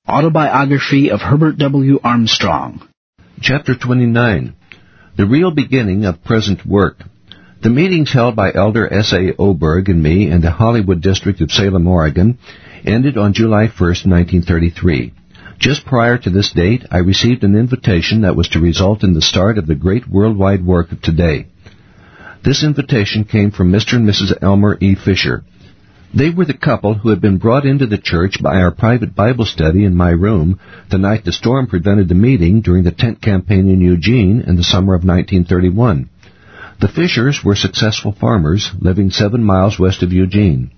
Autobiography of Herbert W. Armstrong. Chapter 29. The Real Beginning of Present Work. The meetings held by Elder S.A. Oberg and me in the Hollywood district of Salem, Oregon, ended on July 1, 1933. Just prior to this date, I received an invitation that was to result in the start of the great worldwide work of today. This invitation came from Mr. and Mrs. Elmer E. Fisher. They were the couple who had been brought into the church by our private Bible study in my room the night the storm prevented the meeting during the tent campaign in Eugene in the summer of 1931. The Fishers were successful farmers living 7 miles west of Eugene.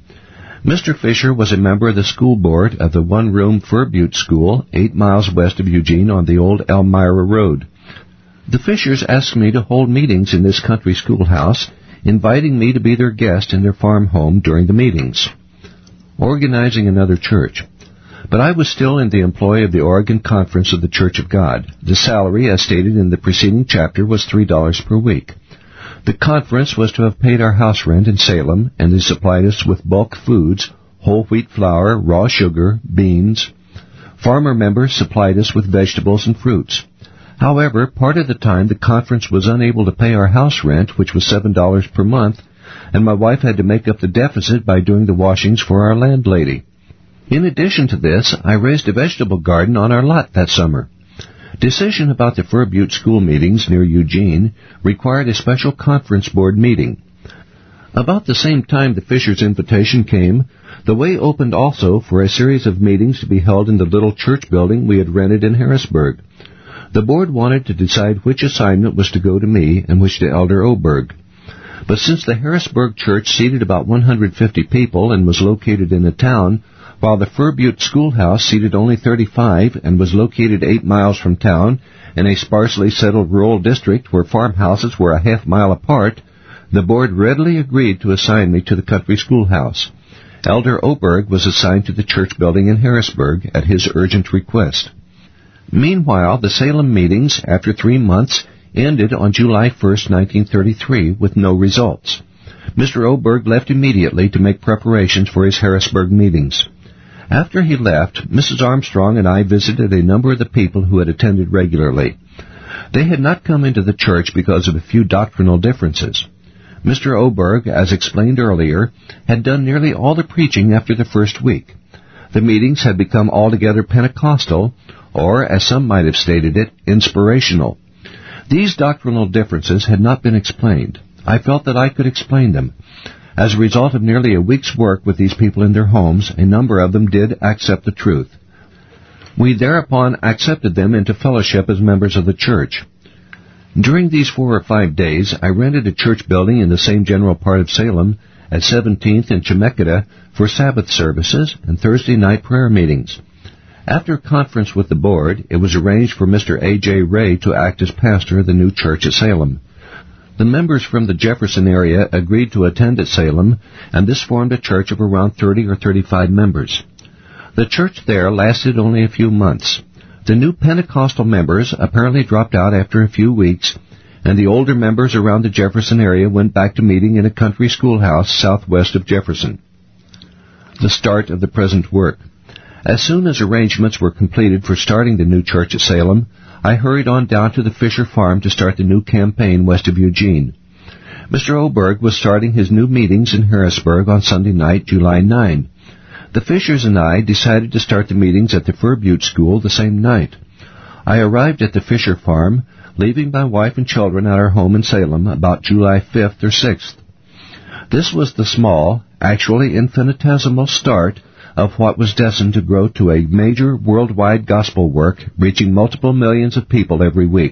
Mr. Fisher was a member of the school board of the one-room Fir Butte School 8 miles west of Eugene on the old Elmira Road. The Fishers asked me to hold meetings in this country schoolhouse, inviting me to be their guest in their farm home during the meetings, organizing another church. But I was still in the employ of the Oregon Conference of the Church of God. The salary, as stated in the preceding chapter, was $3 per week. The conference was to have paid our house rent in Salem, and they supplied us with bulk foods, whole wheat flour, raw sugar, beans. Farmer members supplied us with vegetables and fruits. However, part of the time the conference was unable to pay our house rent, which was $7 per month, and my wife had to make up the deficit by doing the washings for our landlady. In addition to this, I raised a vegetable garden on our lot that summer. Decision about the Fir Butte school meetings near Eugene required a special conference board meeting. About the same time the Fishers' invitation came, the way opened also for a series of meetings to be held in the little church building we had rented in Harrisburg. The board wanted to decide which assignment was to go to me and which to Elder Oberg. But since the Harrisburg church seated about 150 people and was located in a town, while the Fir Butte schoolhouse seated only 35 and was located 8 miles from town in a sparsely settled rural district where farmhouses were a half-mile apart, the board readily agreed to assign me to the country schoolhouse. Elder Oberg was assigned to the church building in Harrisburg at his urgent request. Meanwhile, the Salem meetings, after 3 months, ended on July 1, 1933, with no results. Mr. Oberg left immediately to make preparations for his Harrisburg meetings. After he left, Mrs. Armstrong and I visited a number of the people who had attended regularly. They had not come into the church because of a few doctrinal differences. Mr. Oberg, as explained earlier, had done nearly all the preaching after the first week. The meetings had become altogether Pentecostal, or, as some might have stated it, inspirational. These doctrinal differences had not been explained. I felt that I could explain them. As a result of nearly a week's work with these people in their homes, a number of them did accept the truth. We thereupon accepted them into fellowship as members of the church. During these 4 or 5 days, I rented a church building in the same general part of Salem at 17th and Chemeketa for Sabbath services and Thursday night prayer meetings. After a conference with the board, it was arranged for Mr. A.J. Ray to act as pastor of the new church at Salem. The members from the Jefferson area agreed to attend at Salem, and this formed a church of around 30 or 35 members. The church there lasted only a few months. The new Pentecostal members apparently dropped out after a few weeks, and the older members around the Jefferson area went back to meeting in a country schoolhouse southwest of Jefferson. The start of the present work. As soon as arrangements were completed for starting the new church at Salem, I hurried on down to the Fisher farm to start the new campaign west of Eugene. Mr. Oberg was starting his new meetings in Harrisburg on Sunday night, July 9. The Fishers and I decided to start the meetings at the Fir Butte School the same night. I arrived at the Fisher farm, leaving my wife and children at our home in Salem about July 5th or 6th. This was the small, actually infinitesimal start of what was destined to grow to a major worldwide gospel work reaching multiple millions of people every week.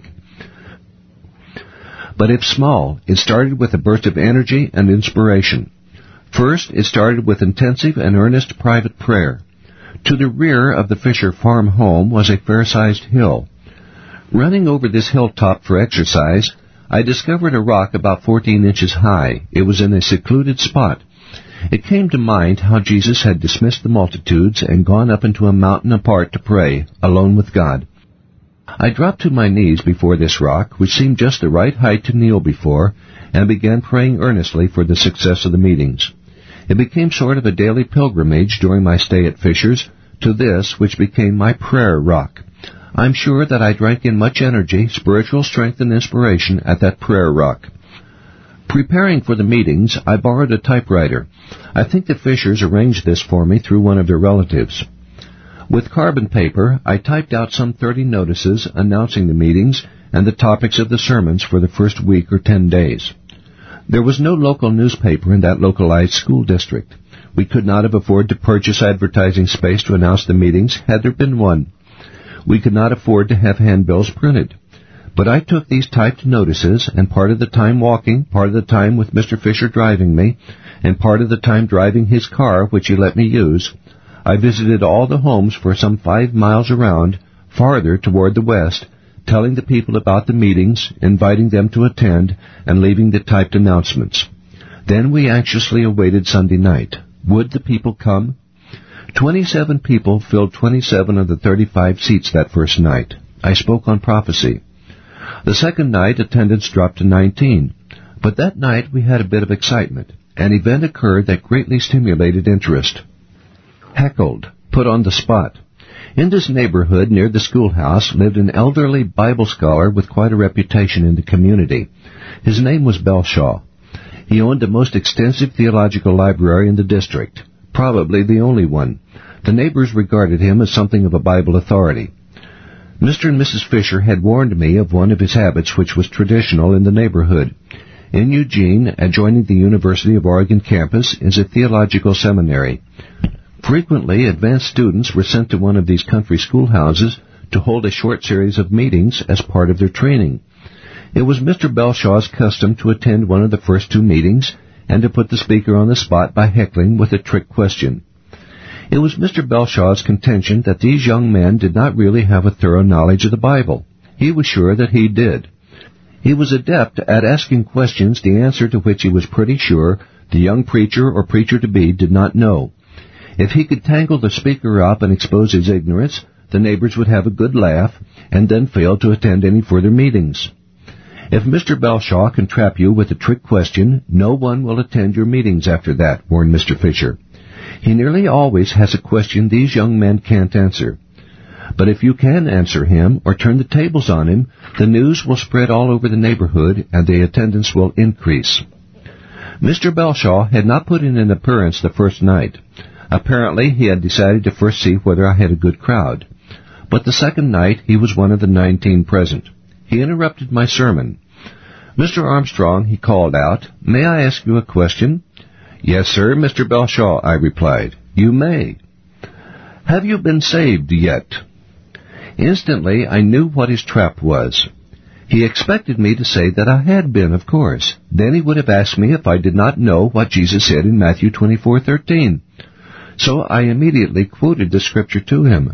But if small, it started with a burst of energy and inspiration. First, it started with intensive and earnest private prayer. To the rear of the Fisher farm home was a fair-sized hill. Running over this hilltop for exercise, I discovered a rock about 14 inches high. It was in a secluded spot. It came to mind how Jesus had dismissed the multitudes and gone up into a mountain apart to pray, alone with God. I dropped to my knees before this rock, which seemed just the right height to kneel before, and began praying earnestly for the success of the meetings. It became sort of a daily pilgrimage during my stay at Fisher's to this which became my prayer rock. I'm sure that I drank in much energy, spiritual strength, and inspiration at that prayer rock. Preparing for the meetings, I borrowed a typewriter. I think the Fishers arranged this for me through one of their relatives. With carbon paper, I typed out some 30 notices announcing the meetings and the topics of the sermons for the first week or 10 days. There was no local newspaper in that localized school district. We could not have afforded to purchase advertising space to announce the meetings had there been one. We could not afford to have handbills printed. But I took these typed notices, and part of the time walking, part of the time with Mr. Fisher driving me, and part of the time driving his car, which he let me use, I visited all the homes for some 5 miles around, farther toward the west, telling the people about the meetings, inviting them to attend, and leaving the typed announcements. Then we anxiously awaited Sunday night. Would the people come? 27 people filled 27 of the 35 seats that first night. I spoke on prophecy. The second night, attendance dropped to 19. But that night we had a bit of excitement. An event occurred that greatly stimulated interest. Heckled, put on the spot. In this neighborhood near the schoolhouse lived an elderly Bible scholar with quite a reputation in the community. His name was Belshaw. He owned the most extensive theological library in the district, probably the only one. The neighbors regarded him as something of a Bible authority. Mr. and Mrs. Fisher had warned me of one of his habits which was traditional in the neighborhood. In Eugene, adjoining the University of Oregon campus, is a theological seminary. Frequently, advanced students were sent to one of these country schoolhouses to hold a short series of meetings as part of their training. It was Mr. Belshaw's custom to attend one of the first 2 meetings and to put the speaker on the spot by heckling with a trick question. It was Mr. Belshaw's contention that these young men did not really have a thorough knowledge of the Bible. He was sure that he did. He was adept at asking questions the answer to which he was pretty sure the young preacher or preacher-to-be did not know. If he could tangle the speaker up and expose his ignorance, the neighbors would have a good laugh and then fail to attend any further meetings. If Mr. Belshaw can trap you with a trick question, no one will attend your meetings after that, warned Mr. Fisher. He nearly always has a question these young men can't answer. But if you can answer him or turn the tables on him, the news will spread all over the neighborhood and the attendance will increase. Mr. Belshaw had not put in an appearance the first night. Apparently, he had decided to first see whether I had a good crowd. But the second night, he was one of the 19 present. He interrupted my sermon. "Mr. Armstrong," he called out, "may I ask you a question?" "Yes, sir, Mr. Belshaw," I replied. "You may." "Have you been saved yet?" Instantly, I knew what his trap was. He expected me to say that I had been, of course. Then he would have asked me if I did not know what Jesus said in Matthew 24:13. So I immediately quoted the scripture to him.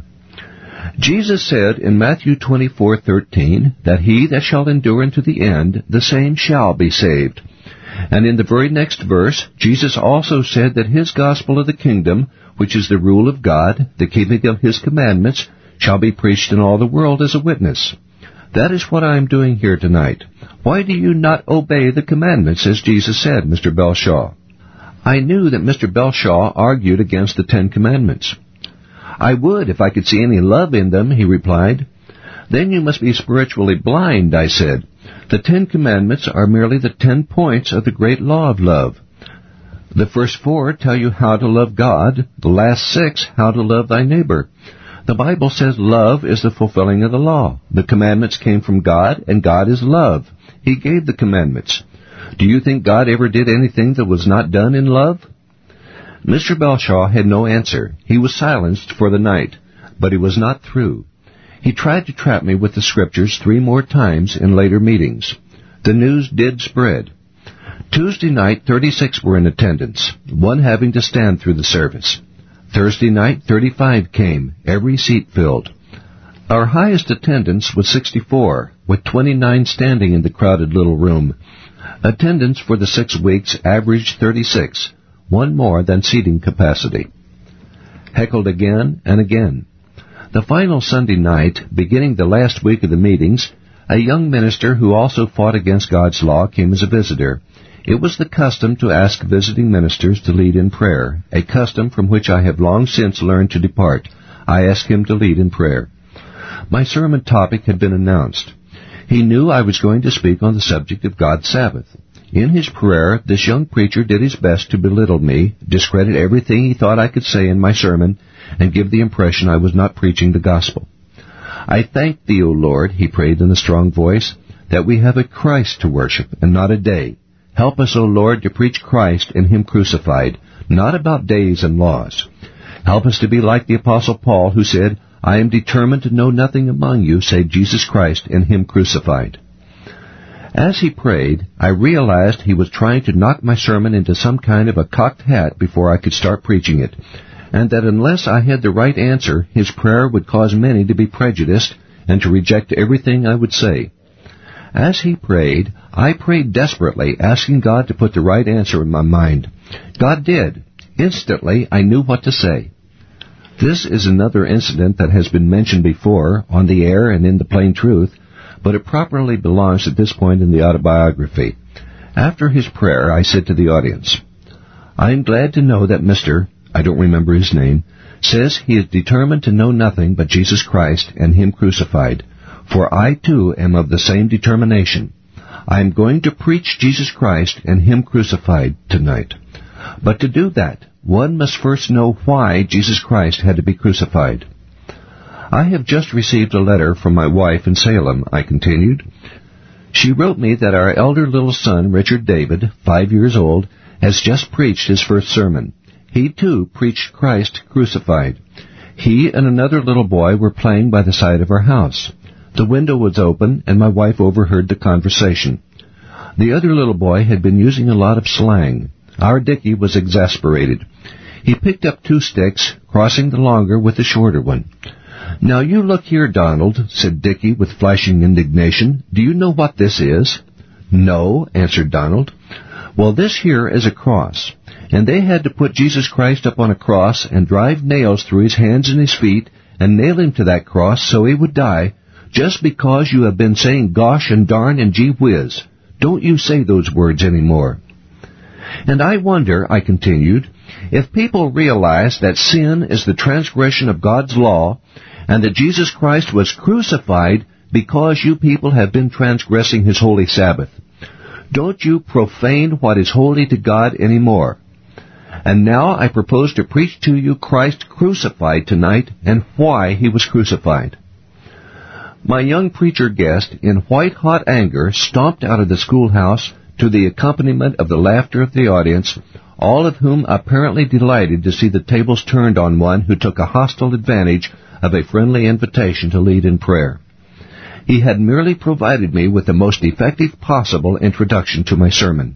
Jesus said in Matthew 24:13 that he that shall endure unto the end, the same shall be saved. And in the very next verse, Jesus also said that his gospel of the kingdom, which is the rule of God, the keeping of his commandments, shall be preached in all the world as a witness. That is what I am doing here tonight. Why do you not obey the commandments as Jesus said, Mr. Belshaw? I knew that Mr. Belshaw argued against the 10 Commandments. "I would if I could see any love in them," he replied. "Then you must be spiritually blind," I said. "The 10 Commandments are merely the 10 points of the great law of love. The first 4 tell you how to love God, the last 6 how to love thy neighbor. The Bible says love is the fulfilling of the law. The commandments came from God, and God is love. He gave the commandments. Do you think God ever did anything that was not done in love?" Mr. Belshaw had no answer. He was silenced for the night, but he was not through. He tried to trap me with the scriptures 3 more times in later meetings. The news did spread. Tuesday night, 36 were in attendance, one having to stand through the service. Thursday night, 35 came, every seat filled. Our highest attendance was 64, with 29 standing in the crowded little room. Attendance for the 6 weeks averaged 36, one more than seating capacity. Heckled again and again. The final Sunday night, beginning the last week of the meetings, a young minister who also fought against God's law came as a visitor. It was the custom to ask visiting ministers to lead in prayer, a custom from which I have long since learned to depart. I asked him to lead in prayer. My sermon topic had been announced. He knew I was going to speak on the subject of God's Sabbath. In his prayer, this young preacher did his best to belittle me, discredit everything he thought I could say in my sermon, and give the impression I was not preaching the gospel. I thank thee, O Lord, he prayed in a strong voice, that we have a Christ to worship, and not a day. Help us, O Lord, to preach Christ and Him crucified, not about days and laws. Help us to be like the Apostle Paul, who said, I am determined to know nothing among you save Jesus Christ and Him crucified. As he prayed, I realized he was trying to knock my sermon into some kind of a cocked hat before I could start preaching it, and that unless I had the right answer, his prayer would cause many to be prejudiced and to reject everything I would say. As he prayed, I prayed desperately, asking God to put the right answer in my mind. God did. Instantly, I knew what to say. This is another incident that has been mentioned before, on the air and in the Plain Truth, but it properly belongs at this point in the autobiography. After his prayer, I said to the audience, I am glad to know that Mr., I don't remember his name, says he is determined to know nothing but Jesus Christ and Him crucified, for I too am of the same determination. I am going to preach Jesus Christ and Him crucified tonight. But to do that, one must first know why Jesus Christ had to be crucified. I have just received a letter from my wife in Salem, I continued. She wrote me that our elder little son, Richard David, 5 years old, has just preached his first sermon. He, too, preached Christ crucified. He and another little boy were playing by the side of our house. The window was open, and my wife overheard the conversation. The other little boy had been using a lot of slang. Our Dickie was exasperated. He picked up 2 sticks, crossing the longer with the shorter one. Now you look here, Donald, said Dickie with flashing indignation. Do you know what this is? No, answered Donald. Well, this here is a cross, and they had to put Jesus Christ up on a cross and drive nails through his hands and his feet and nail him to that cross so he would die, just because you have been saying gosh and darn and gee whiz. Don't you say those words anymore. And I wonder, I continued, if people realize that sin is the transgression of God's law, and that Jesus Christ was crucified because you people have been transgressing His holy Sabbath. Don't you profane what is holy to God anymore. And now I propose to preach to you Christ crucified tonight and why He was crucified. My young preacher guest, in white-hot anger, stomped out of the schoolhouse to the accompaniment of the laughter of the audience, all of whom apparently delighted to see the tables turned on one who took a hostile advantage of a friendly invitation to lead in prayer. He had merely provided me with the most effective possible introduction to my sermon.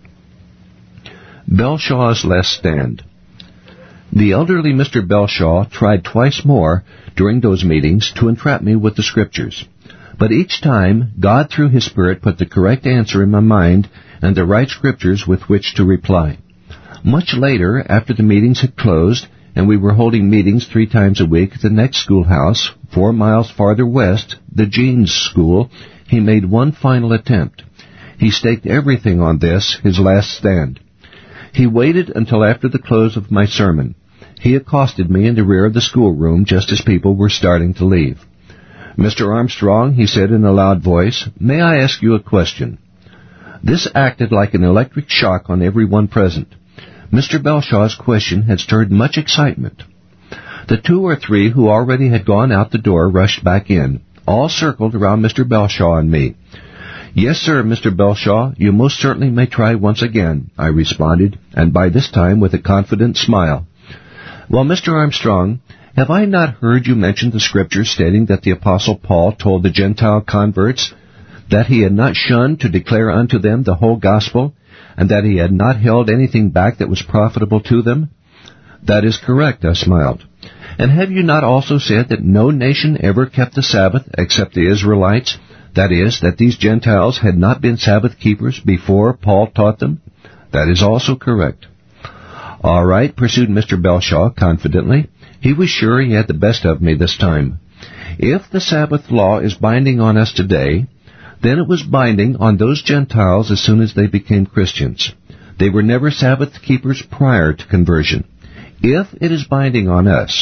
Belshaw's Last Stand. The elderly Mr. Belshaw tried twice more during those meetings to entrap me with the Scriptures. But each time, God through His Spirit put the correct answer in my mind and the right Scriptures with which to reply. Much later, after the meetings had closed, and we were holding meetings 3 times a week at the next schoolhouse, 4 miles farther west, the Jeans School, he made one final attempt. He staked everything on this, his last stand. He waited until after the close of my sermon. He accosted me in the rear of the schoolroom just as people were starting to leave. Mr. Armstrong, he said in a loud voice, may I ask you a question? This acted like an electric shock on everyone present. Mr. Belshaw's question had stirred much excitement. The 2 or 3 who already had gone out the door rushed back in. All circled around Mr. Belshaw and me. Yes, sir, Mr. Belshaw, you most certainly may try once again, I responded, and by this time with a confident smile. Well, Mr. Armstrong, have I not heard you mention the Scripture stating that the Apostle Paul told the Gentile converts that he had not shunned to declare unto them the whole gospel, and that he had not held anything back that was profitable to them? That is correct, I smiled. And have you not also said that no nation ever kept the Sabbath except the Israelites? That is, that these Gentiles had not been Sabbath keepers before Paul taught them? That is also correct. All right, pursued Mr. Belshaw confidently. He was sure he had the best of me this time. If the Sabbath law is binding on us today, then it was binding on those Gentiles as soon as they became Christians. They were never Sabbath keepers prior to conversion. If it is binding on us,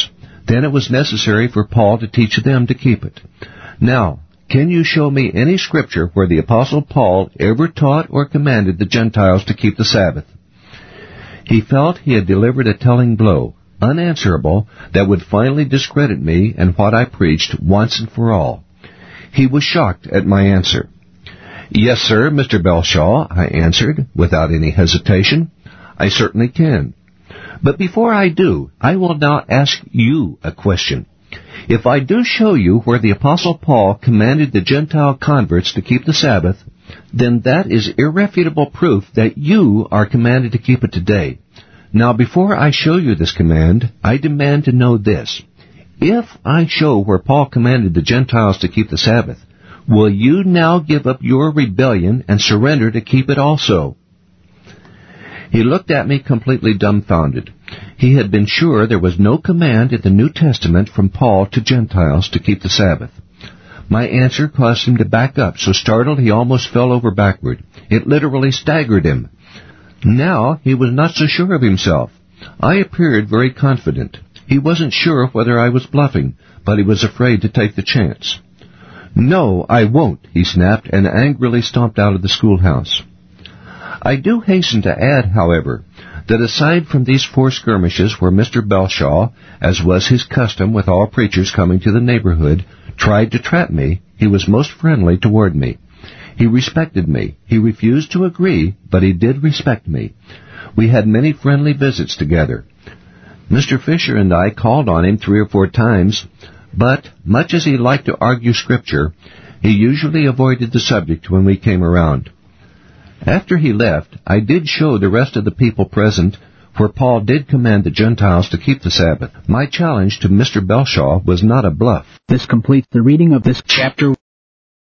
Then it was necessary for Paul to teach them to keep it. Now, can you show me any scripture where the Apostle Paul ever taught or commanded the Gentiles to keep the Sabbath? He felt he had delivered a telling blow, unanswerable, that would finally discredit me and what I preached once and for all. He was shocked at my answer. Yes, sir, Mr. Belshaw, I answered, without any hesitation. I certainly can. But before I do, I will now ask you a question. If I do show you where the Apostle Paul commanded the Gentile converts to keep the Sabbath, then that is irrefutable proof that you are commanded to keep it today. Now, before I show you this command, I demand to know this. If I show where Paul commanded the Gentiles to keep the Sabbath, will you now give up your rebellion and surrender to keep it also? He looked at me completely dumbfounded. He had been sure there was no command in the New Testament from Paul to Gentiles to keep the Sabbath. My answer caused him to back up, so startled he almost fell over backward. It literally staggered him. Now he was not so sure of himself. I appeared very confident. He wasn't sure whether I was bluffing, but he was afraid to take the chance. No, I won't, he snapped, and angrily stomped out of the schoolhouse. I do hasten to add, however, that aside from these 4 skirmishes where Mr. Belshaw, as was his custom with all preachers coming to the neighborhood, tried to trap me, he was most friendly toward me. He respected me. He refused to agree, but he did respect me. We had many friendly visits together. Mr. Fisher and I called on him 3 or 4 times, but, much as he liked to argue Scripture, he usually avoided the subject when we came around. After he left, I did show the rest of the people present where Paul did command the Gentiles to keep the Sabbath. My challenge to Mr. Belshaw was not a bluff. This completes the reading of this chapter.